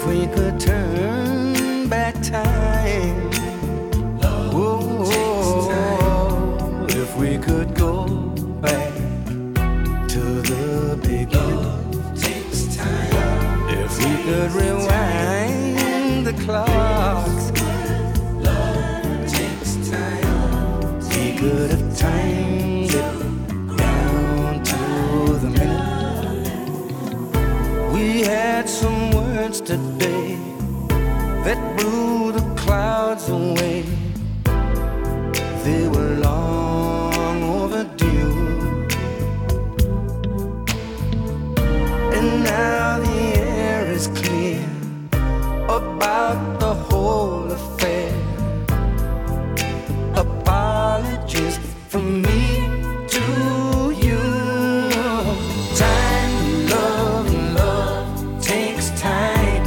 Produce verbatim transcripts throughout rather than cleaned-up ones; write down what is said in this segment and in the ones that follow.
If we could turn back time, oh, if we could go back to the beginning, if we could rewind the clocks, we could have timed it down to the minute. We had some words today that blew the clouds away. They were long overdue, and now the air is clear about the whole affair. Apologies from me to you. Time to love, and love takes time.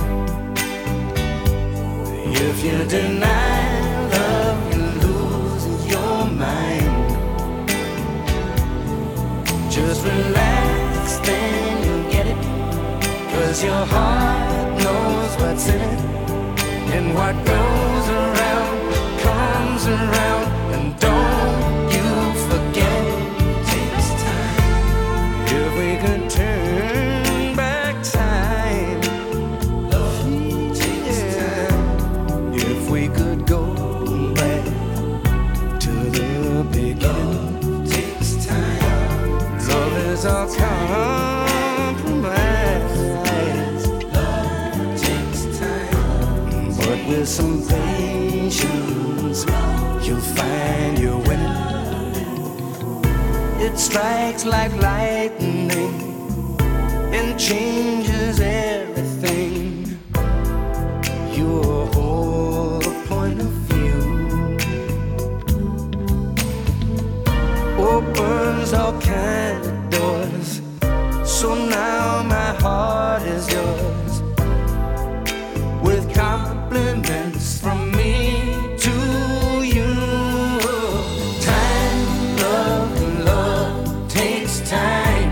If you deny love, you lose your mind. Just relax, then you'll get it, 'cause your heart knows what's in it. And what goes around comes around, and don't you forget it. Takes time. If we could turn back time, love takes time. If we could go back to the beginning, takes time. Love is our compromise. Love takes time. But with some patience, you'll find you're winning. It strikes like lightning and changes everything. Your whole point of view opens all kinds of doors. So now my heart is yours, with compliments from me to you. Time, love, and love takes time.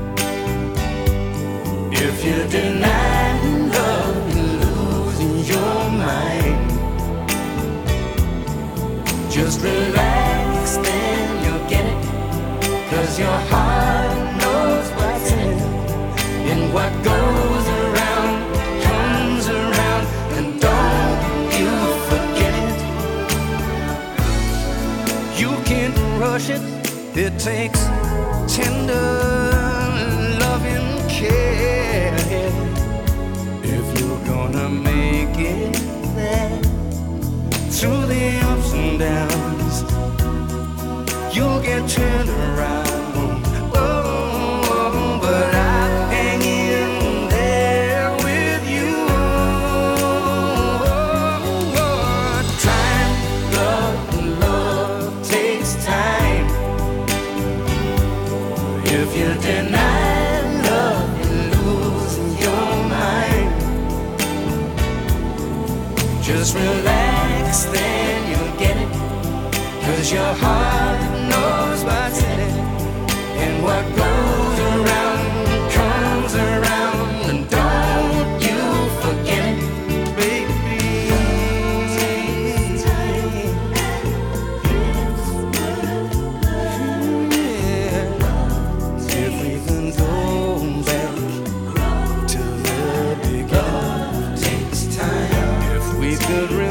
If you deny love, you're losing your mind. Just relax, then you'll get it, 'cause your heart knows what's in it. And what goes around comes around, and don't you forget it. You can't rush it. It takes tender loving care. If you're gonna make it there, through the ups and downs, you'll get turned around. Oh, but I'll hang in there with you. Time, love, and love takes time. If you deny love, you're losing your mind. Just relax, then you'll get it, 'cause your heart knows what's in it. And what goes around comes around, and don't you forget it, baby. Yeah. If we can go back to the beginning, takes time. If we could